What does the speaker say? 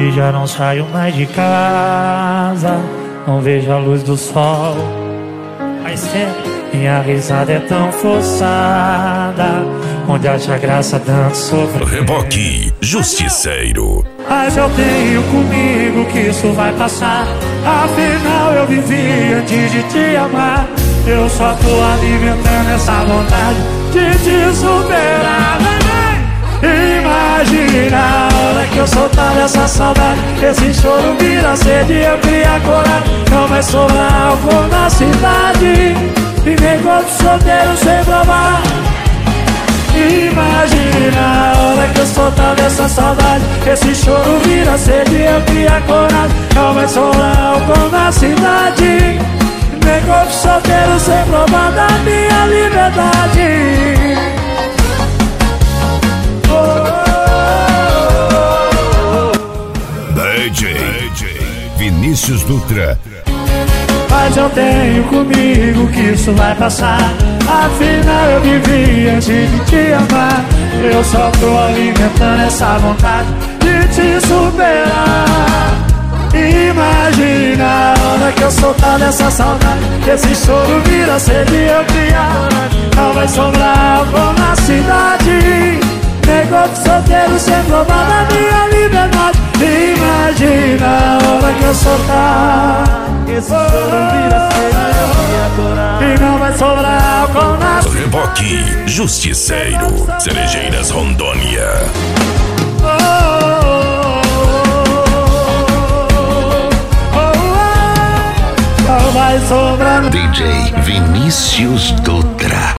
e já não saio mais de casa. Não vejo a luz do sol. Mas sempre minha risada é tão forçada, onde acha graça dando sofrer. Reboque Justiceiro. Mas eu tenho comigo que isso vai passar. Afinal eu vivi antes de te amar. Eu só tô alimentando essa vontade de te superar. Imagina a hora que eu soltar essa saudade. Esse choro vira sede, eu cria coragem. Não vai sobrar álcool na cidade e nem corpo solteiro sem provar. Imagina a hora que eu soltar dessa saudade. Esse choro vira sede, eu cria coragem. Não vai sobrar álcool na cidade, nem corpo solteiro sem provar da minha liberdade. DJ Vinícius Dutra. Mas eu tenho comigo que isso vai passar. Afinal eu vivi antes de te amar. Eu só tô alimentando essa vontade de te superar. Imagina a hora que eu soltar dessa saudade. Esse choro vira sede, eu criar. Não vai sobrar álcool na cidade, nem corpo solteiro sem provar da minha liberdade. Imagina a hora que eu soltar. Esse choro vira sede, eu criar. E não vai sobrar álcool na cidade. Reboque Justiceiro, Cerejeiras, Rondônia. Vai sobrar. DJ Vinícius Dutra.